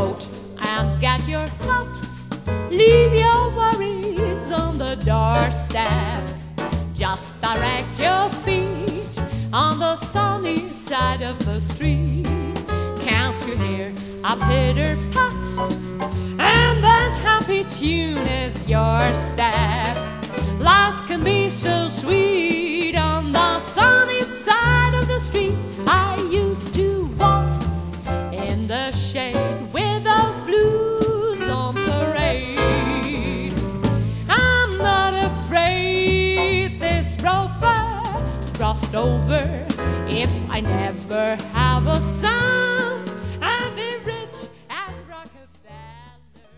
coat and get your hat. Leave your worries on the doorstep. Just direct your feet on the sunny side of the street. Can't you hear a pitter-pat? And that happy tune is your step. Life can be so sweet on the sunny side of the street. I used to walk in the shade with those blues on parade. I'm not afraid this rover crossed over if I never have a son.